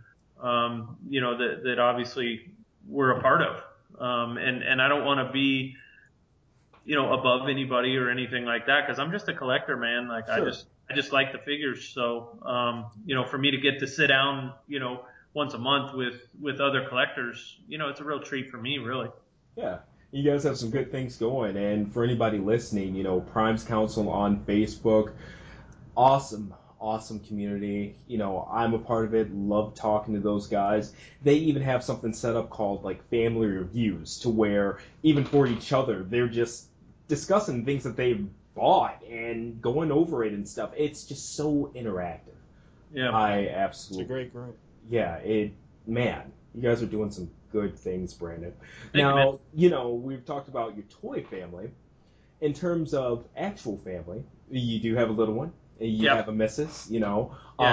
that obviously we're a part of. And I don't want to be, above anybody or anything like that, because I'm just a collector, man. Like Sure. I just like the figures. So, for me to get to sit down, once a month with other collectors, it's a real treat for me, really. Yeah. You guys have some good things going, and for anybody listening, Primes Council on Facebook, awesome, awesome community. I'm a part of it, love talking to those guys. They even have something set up called like family reviews, to where even for each other, they're just discussing things that they've bought and going over it and stuff. It's just so interactive. Yeah. I It's a absolutely, great group. yeah, man, you guys are doing some good things, Brandon. Thank you, man. Now, we've talked about your toy family. In terms of actual family, you do have a little one. You Yep. have a missus, Yeah.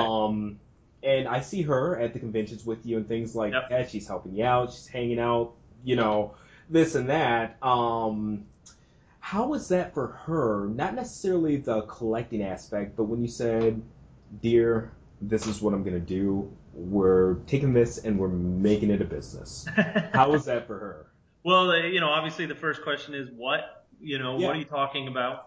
and I see her at the conventions with you and things like Yep. that. She's helping you out. She's hanging out, this and that. How was that for her? Not necessarily the collecting aspect, but when you said, "Dear, this is what I'm gonna do. We're taking this and we're making it a business." How was that for her? Well, obviously the first question is what? What are you talking about?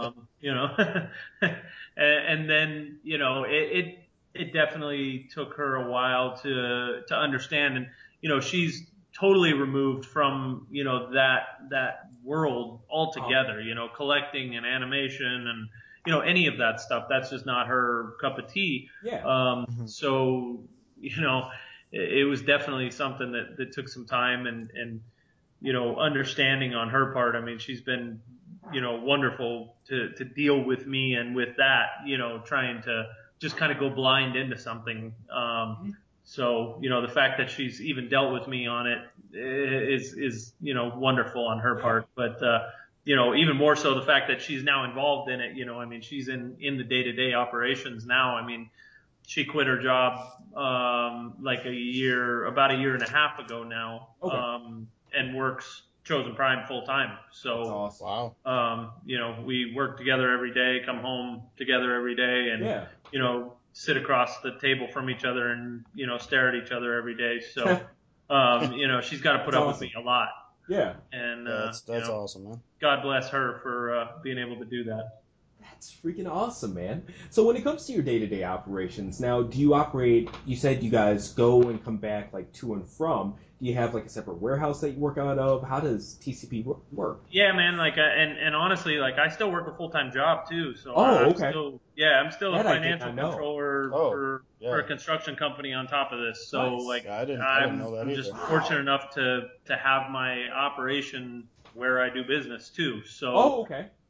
And then, it definitely took her a while to understand. And, she's totally removed from, that world altogether, collecting and animation and, any of that stuff. That's just not her cup of tea. Yeah. So, it was definitely something that took some time and understanding on her part. I mean, she's been, wonderful to deal with me and with that, trying to just kind of go blind into something. So, the fact that she's even dealt with me on it is wonderful on her part. But, even more so the fact that she's now involved in it, I mean, she's in the day-to-day operations now. I mean, she quit her job, about a year and a half ago now. Okay. And works Chosen Prime full time. So, That's awesome. Wow. we work together every day, come home together every day, and sit across the table from each other and stare at each other every day. So, she's got to put up with me a lot. Yeah. And That's awesome, man. God bless her for being able to do that. That's freaking awesome, man. So when it comes to your day-to-day operations, now, do you operate, you said you guys go and come back, like, to and from. Do you have, like, a separate warehouse that you work out of? How does TCP work? Yeah, man, and honestly, like, I still work a full-time job, too. So I'm still a financial controller for a construction company on top of this. So, like, I didn't know that I'm just either. fortunate enough to have my operation where I do business, too. So,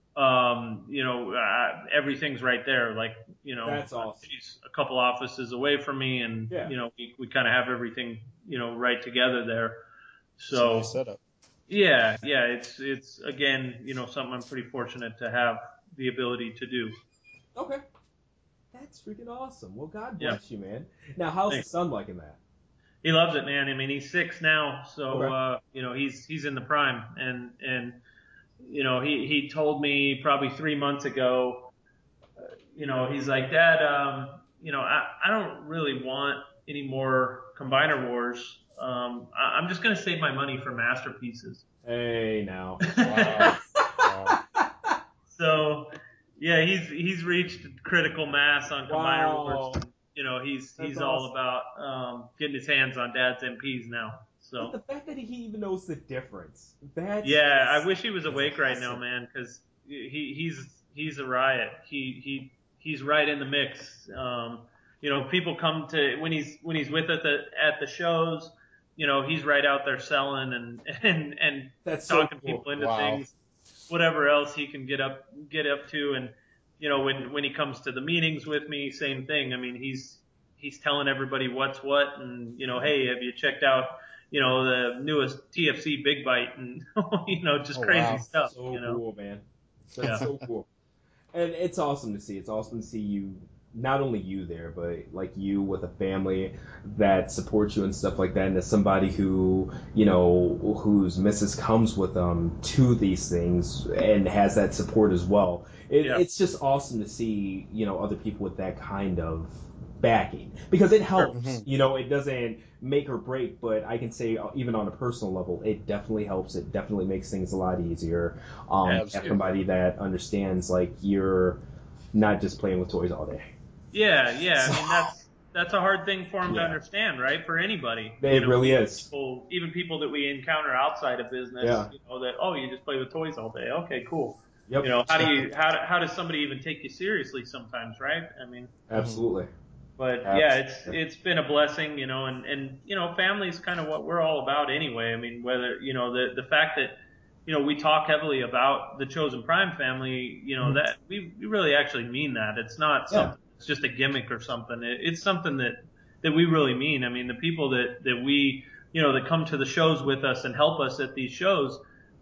everything's right there. Like, that's awesome. She's a couple offices away from me, and we kind of have everything, right together there. So, nice setup. yeah, it's again, something I'm pretty fortunate to have the ability to do. Okay, that's freaking awesome. Well, God bless you, man. Now, how's the son liking that? He loves it, man. I mean, he's 6 now, so he's in the prime, and he told me probably 3 months ago, he's like, Dad, I don't really want any more Combiner Wars. I'm just gonna save my money for Masterpieces. Hey, now. Wow. So, yeah, he's reached critical mass on Combiner Wars. He's all about getting his hands on Dad's MPs now. So. But the fact that he even knows the difference. That's I wish he was awake right now, man, because he's a riot. He's right in the mix. People come to when he's with us at the shows. He's right out there selling and that's talking so cool. people into things, whatever else he can get up to. And when he comes to the meetings with me, same thing. I mean, he's telling everybody what's what, and hey, have you checked out the newest TFC Big Bite, and just crazy stuff. So cool, man. That's so cool. And it's awesome to see. It's awesome to see you, not only you there, but like you with a family that supports you and stuff like that, and as somebody who, whose missus comes with them to these things and has that support as well. It's just awesome to see, other people with that kind of backing, because it helps. It doesn't make or break, but I can say even on a personal level, it definitely helps. It definitely makes things a lot easier. Have somebody that understands, like, you're not just playing with toys all day. Yeah. I mean, that's a hard thing for them to understand, right? For anybody. It really is. Even people that we encounter outside of business, that, you just play with toys all day. Okay, cool. Yep. How does somebody even take you seriously sometimes, right? I mean, absolutely. But it's been a blessing, and family's kind of what we're all about anyway. I mean, whether, the fact that, we talk heavily about the Chosen Prime family, that we really actually mean that. It's not something, it's just a gimmick or something. It's something that we really mean. I mean, the people that we, that come to the shows with us and help us at these shows,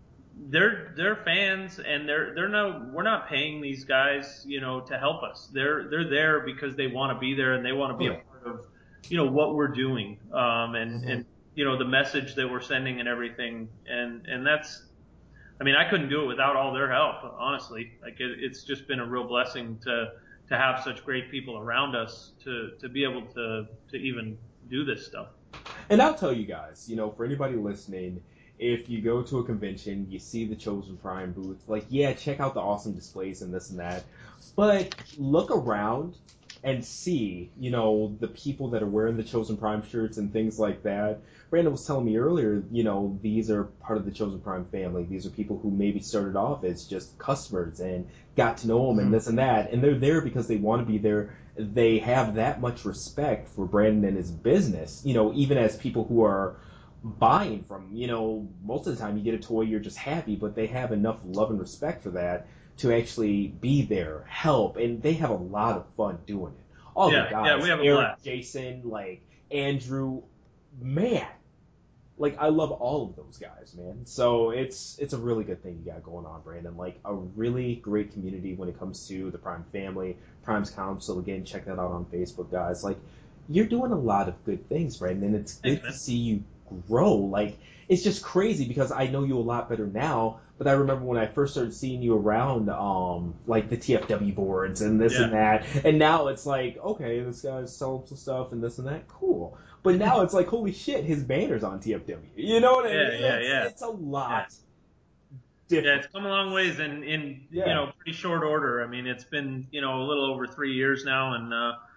they're fans, and we're not paying these guys, to help us. They're there because they want to be there, and they want to be a part of, what we're doing, and the message that we're sending and everything. And that's, I mean, I couldn't do it without all their help, honestly. Like, it's just been a real blessing to have such great people around us to be able to even do this stuff. And I'll tell you guys, for anybody listening, if you go to a convention, you see the Chosen Prime booth, like, check out the awesome displays and this and that, but look around and see, the people that are wearing the Chosen Prime shirts and things like that. Brandon was telling me earlier, these are part of the Chosen Prime family. These are people who maybe started off as just customers and got to know them and this and that, and they're there because they want to be there. They have that much respect for Brandon and his business, even as people who are buying from, most of the time you get a toy, you're just happy, but they have enough love and respect for that to actually be there, help, and they have a lot of fun doing it. All the guys, we have a Eric, blast. Jason, Andrew, man, I love all of those guys, man. So it's a really good thing you got going on, Brandon. A really great community when it comes to the Prime family, Prime's Council. Again, check that out on Facebook, guys. You're doing a lot of good things, Brandon, and it's good to see you grow. It's just crazy because I know you a lot better now, but I remember when I first started seeing you around, the TFW boards and this and that, and now it's okay, this guy's selling some stuff and this and that, cool. But now it's holy shit, his banner's on TFW. You know what I mean? It's a lot different. Yeah, it's come a long ways in pretty short order. I mean, it's been, a little over 3 years now, and,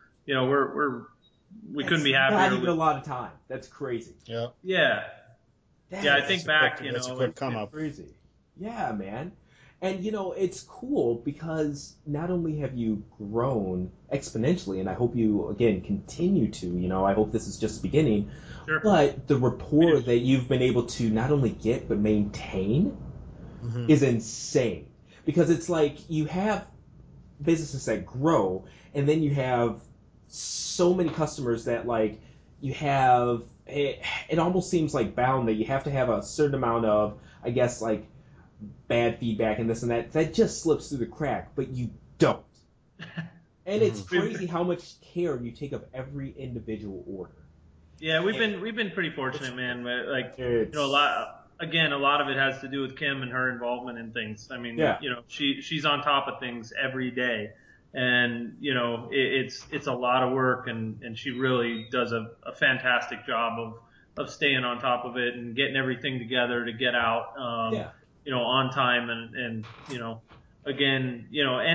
we couldn't be happier. Not even a lot of time. That's crazy. Yeah. Yeah. I think back, That's a quick come up. Crazy. Yeah, man. And, it's cool because not only have you grown exponentially, and I hope you, again, continue to, I hope this is just the beginning, sure. But the rapport that you've been able to not only get but maintain is insane. Because it's you have businesses that grow, and then you have so many customers that you have it almost seems bound that you have to have a certain amount of, I guess, bad feedback and this and that just slips through the crack, but you don't. And it's crazy how much care you take of every individual order. Yeah, we've been pretty fortunate, man. A lot of it has to do with Kim and her involvement in things. I mean, she's on top of things every day. And, it's a lot of work, and she really does a fantastic job of staying on top of it and getting everything together to get out, on time. And again,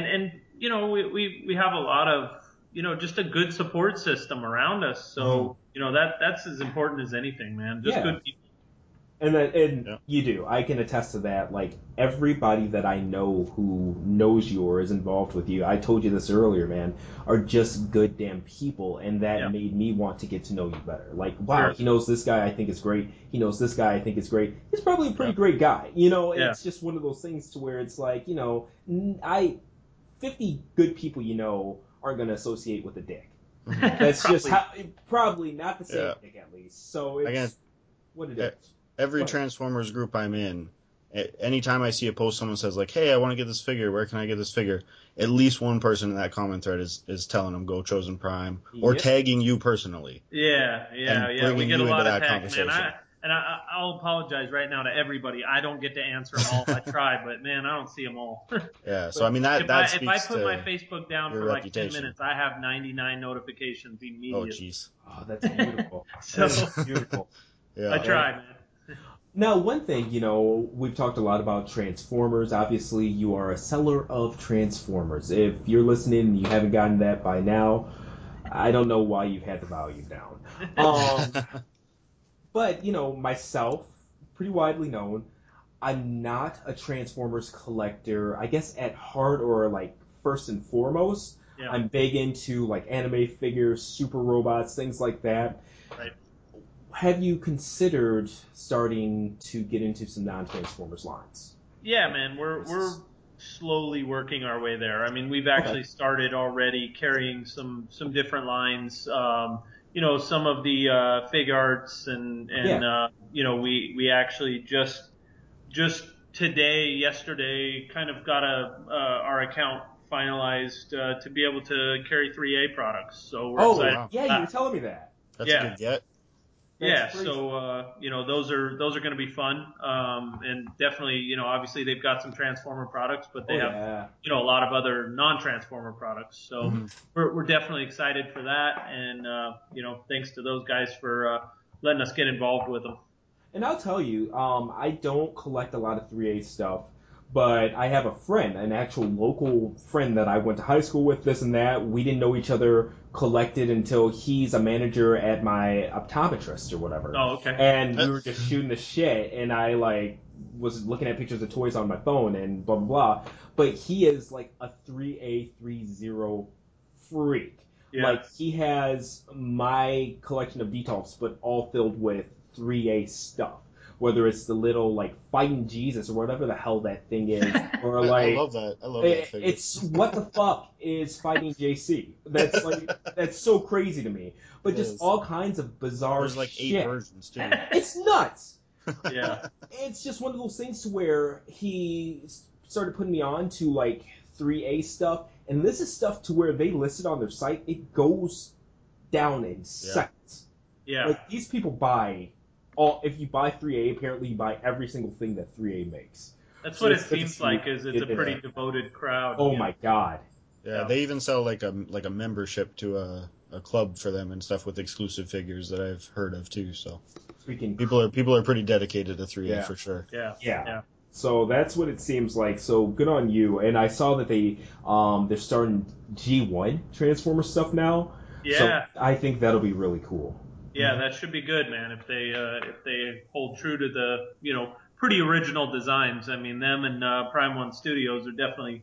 we have a lot of, just a good support system around us. So, that's as important as anything, man. Just good people. And you do. I can attest to that. Everybody that I know who knows you or is involved with you, I told you this earlier, man, are just good damn people, and that made me want to get to know you better. Wow, he knows this guy, I think is great. He knows this guy, I think is great. He's probably a pretty great guy. It's just one of those things to where it's 50 good people aren't going to associate with a dick. That's just probably not the same dick, at least. So it's what it is. Every Transformers group I'm in, anytime I see a post, someone says hey, I want to get this figure. Where can I get this figure? At least one person in that comment thread is telling them go Chosen Prime or tagging you personally. Yeah. We get a lot of tags, man. I'll apologize right now to everybody. I don't get to answer them all. I try, but man, I don't see them all. Yeah. So I mean if I put my Facebook down for 10 minutes, I have 99 notifications immediately. Oh jeez. Oh, that's beautiful. That's beautiful. Yeah. I try, man. Now, one thing, we've talked a lot about Transformers. Obviously, you are a seller of Transformers. If you're listening and you haven't gotten that by now, I don't know why you had the volume down. But, myself, pretty widely known, I'm not a Transformers collector, I guess at heart or first and foremost. Yeah. I'm big into anime figures, super robots, things like that. Right. Have you considered starting to get into some non-Transformers lines? Yeah, man, we're slowly working our way there. I mean, we've actually started already carrying some different lines. Some of the fig arts and we actually just yesterday, kind of got our account finalized to be able to carry 3A products. So we're excited. Wow. Yeah, you were telling me that. That's a good get. So those are going to be fun, and definitely obviously they've got some Transformer products, but they have a lot of other non-Transformer products. So we're definitely excited for that, and thanks to those guys for letting us get involved with them. And I'll tell you, I don't collect a lot of 3A stuff, But I have a friend, an actual local friend that I went to high school with, this and that. We didn't know each other collected until he's a manager at my optometrist or whatever. Oh, okay. And we were just shooting the shit, and I like was looking at pictures of toys on my phone and blah blah blah. But he is like a 3A30 freak. Yeah. Like he has my collection of Detolfs, but all filled with 3A stuff. Whether it's the little like fighting Jesus or whatever the hell that thing is, or like I love that. I love that figure. it's what the fuck is fighting JC? That's like that's so crazy to me. But It just is. all kinds of bizarre There's like shit. 8 versions too. It's nuts. Yeah. It's just one of those things to where he started putting me on to like 3A stuff, and this is stuff to where they listed on their site. It goes down in seconds. Yeah. Like these people buy all. If you buy 3A, apparently you buy every single thing that 3A makes. That's So what it it's good to seems see like. Is it's a it- pretty devoted crowd. Oh you know? my god. Yeah, they even sell like a membership to a club for them and stuff with exclusive figures that I've heard of too. So Freaking people are pretty dedicated to 3A Yeah. for sure. Yeah. Yeah. So that's what it seems like. So good on you. And I saw that they're starting G1 Transformer stuff now. Yeah. So I think that'll be really cool. Yeah, that should be good, man. If they hold true to the pretty original designs. I mean, them and Prime One Studios are definitely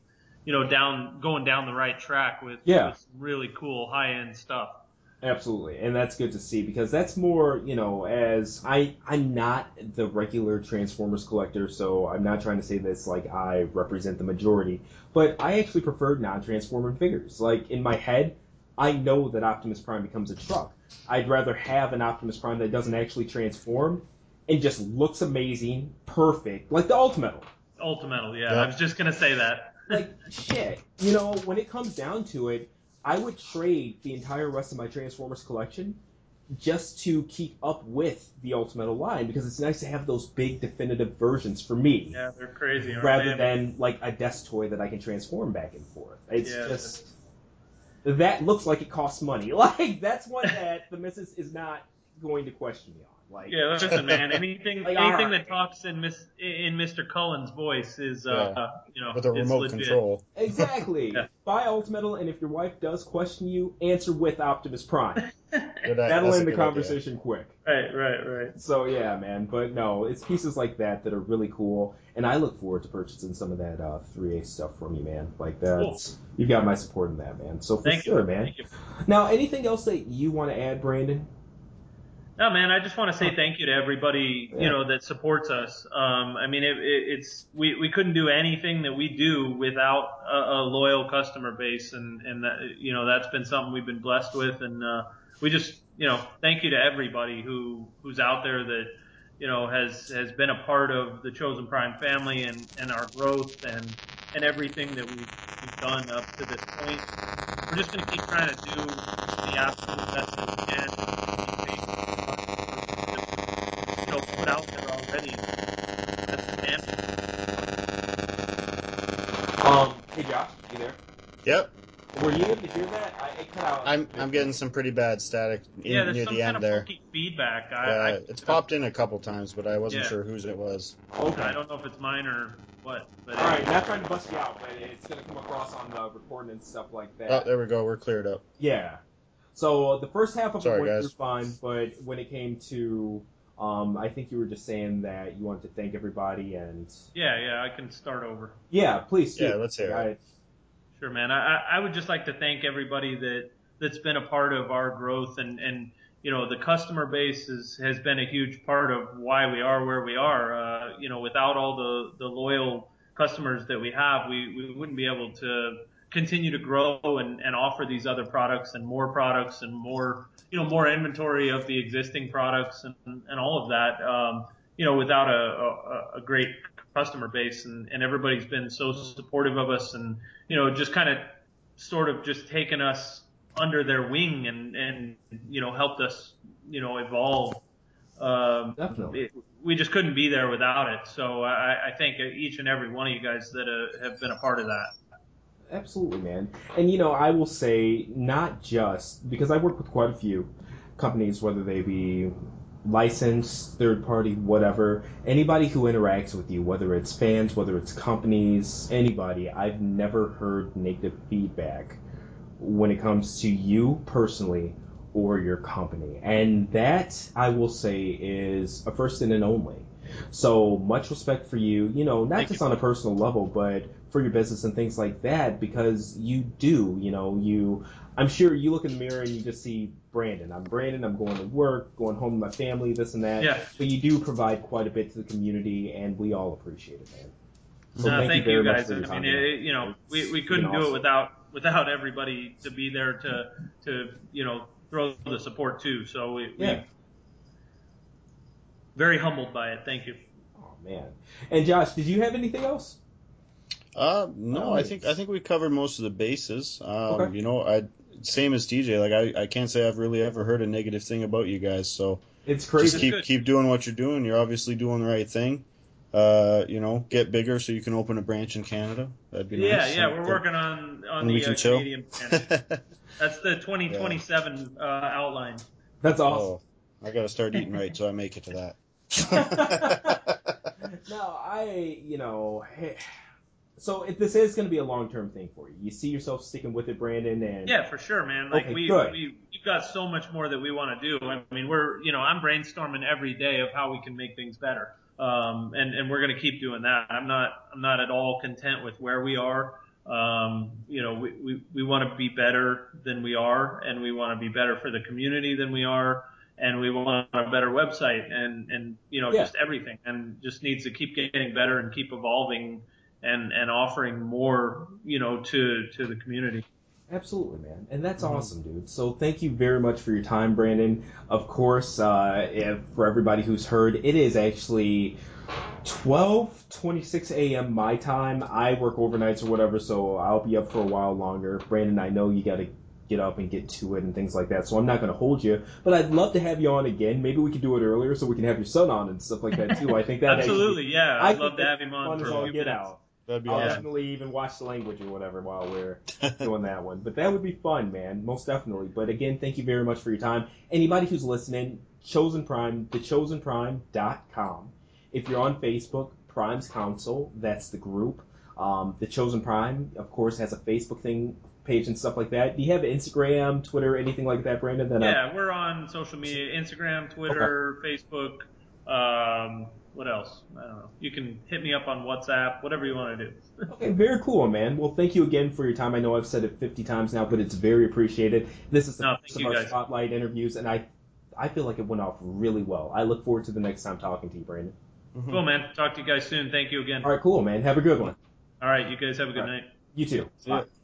going down the right track with some really cool high end stuff. Absolutely, and that's good to see because that's more, as I'm not the regular Transformers collector, so I'm not trying to say this like I represent the majority, but I actually prefer non-Transformer figures. Like in my head, I know that Optimus Prime becomes a truck. I'd rather have an Optimus Prime that doesn't actually transform and just looks amazing, perfect, like the Ultimetal. Ultimetal, yeah. Yep. I was just gonna say that. Like shit, when it comes down to it, I would trade the entire rest of my Transformers collection just to keep up with the Ultimetal line because it's nice to have those big definitive versions for me. Yeah, they're crazy, aren't rather they? than like a desk toy that I can transform back and forth. It's Yeah, just that looks like it costs money. Like that's one that the missus is not going to question me on. Like Yeah, listen, man. Anything Like, anything alright. that talks in Mr. Cullen's voice is With a is remote legit. control. Exactly. Yeah. Buy Ultimetal, and if your wife does question you, answer with Optimus Prime. That'll That's a end the good conversation quick. Right. So yeah, man. But no, it's pieces like that that are really cool, and I look forward to purchasing some of that 3A stuff from you, man. Like that's you've got my support in that, man. So for Thank sure, you. man. Thank you. Now, anything else that you want to add, Brandon? No, man, I just want to say thank you to everybody, that supports us. I mean, we couldn't do anything that we do without a loyal customer base, and that, that's been something we've been blessed with, and we just, thank you to everybody who's out there that, has been a part of the Chosen Prime family and our growth and everything that we've done up to this point. We're just going to keep trying to do the absolute best that we can. Put out there already. That's the damage. Hey Josh, you there? Yep. Were you able to hear that? It cut out. I'm getting some pretty bad static There's near some the kind end of there. funky feedback. It's popped in a couple times, but I wasn't sure whose it was. Okay. I don't know if it's mine or what. But All right, not trying to bust you out, but it's gonna come across on the recording and stuff like that. Oh, there we go. We're cleared up. Yeah. So the first half of it Sorry, went through guys. fine, but when it came to, I think you were just saying that you wanted to thank everybody and. Yeah, I can start over. Yeah, please do. Yeah, let's hear it. Sure, man. I would just like to thank everybody that's been a part of our growth and the customer base has been a huge part of why we are where we are. Without all the loyal customers that we have, we wouldn't be able to continue to grow and offer these other products and more more inventory of the existing products and all of that. Without a great customer base and everybody's been so supportive of us and just kind of sort of just taken us under their wing and helped us evolve. Definitely. We just couldn't be there without it. So I thank each and every one of you guys that have been a part of that. Absolutely, man. And I will say not just because I work with quite a few companies, whether they be licensed, third party, whatever, anybody who interacts with you, whether it's fans, whether it's companies, anybody, I've never heard negative feedback when it comes to you personally or your company. And that, I will say, is a first and an only. So much respect for you, not Thank just you. on a personal level, but for your business and things like that, because you do, I'm sure you look in the mirror and you just see Brandon. I'm Brandon, I'm going to work, going home to my family, this and that. Yeah. But you do provide quite a bit to the community, and we all appreciate it, man. So No, thank you very much guys. for your I time mean, tonight. we It's been couldn't do it awesome. without everybody to be there to throw the support too. So Yeah. we very humbled by it. Thank you. Oh, man. And Josh, did you have anything else? No, I think we covered most of the bases. Okay. Same as TJ. Like I can't say I've really ever heard a negative thing about you guys. So It's just crazy. keep doing what you're doing. You're obviously doing the right thing. Get bigger so you can open a branch in Canada. That'd be Yeah, nice. yeah. We're working on And we the can chill. Canadian plan. That's the 2027 outline. That's awesome. Oh, I gotta start eating right so I make it to that. No, so if this is going to be a long-term thing for you, you see yourself sticking with it, Brandon, and Yeah, for sure, man. Like okay, good. we've got so much more that we want to do. I mean, I'm brainstorming every day of how we can make things better. And we're going to keep doing that. I'm not at all content with where we are. We want to be better than we are, and we want to be better for the community than we are, and we want a better website and Yeah. just everything, and just needs to keep getting better and keep evolving and offering more, to the community. Absolutely, man. And that's awesome, dude. So thank you very much for your time, Brandon. Of course, for everybody who's heard, it is actually 12:26 a.m. my time. I work overnights or whatever, so I'll be up for a while longer. Brandon, I know you got to get up and get to it and things like that, so I'm not going to hold you. But I'd love to have you on again. Maybe we could do it earlier so we can have your son on and stuff like that, too. I think that Absolutely, yeah. I I'd think love to that's have him on fun for as a all few get minutes. out. That'd be I'll awesome. definitely even watch the language or whatever while we're doing that one. But that would be fun, man. Most definitely. But again, thank you very much for your time. Anybody who's listening, Chosen Prime, thechosenprime.com. If you're on Facebook, Prime's Council, that's the group. The Chosen Prime, of course, has a Facebook page and stuff like that. Do you have Instagram, Twitter, anything like that, Brandon? Yeah, we're on social media: Instagram, Twitter, Facebook. What else? I don't know. You can hit me up on WhatsApp, whatever you want to do. Okay, very cool, man. Well, thank you again for your time. I know I've said it 50 times now, but it's very appreciated. This is the No, first thank of you our guys. spotlight interviews, and I feel like it went off really well. I look forward to the next time talking to you, Brandon. Cool, man. Talk to you guys soon. Thank you again. All right, cool, man. Have a good one. All right, you guys have a good All right. night. You too. See ya. Bye.